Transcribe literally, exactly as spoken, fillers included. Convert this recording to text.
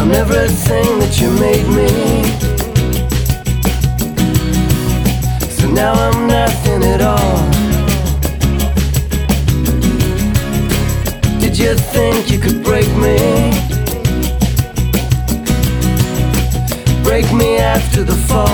on everything that you made me. So now I'm nothing at all. Did you think you could break me? Break me after the fall.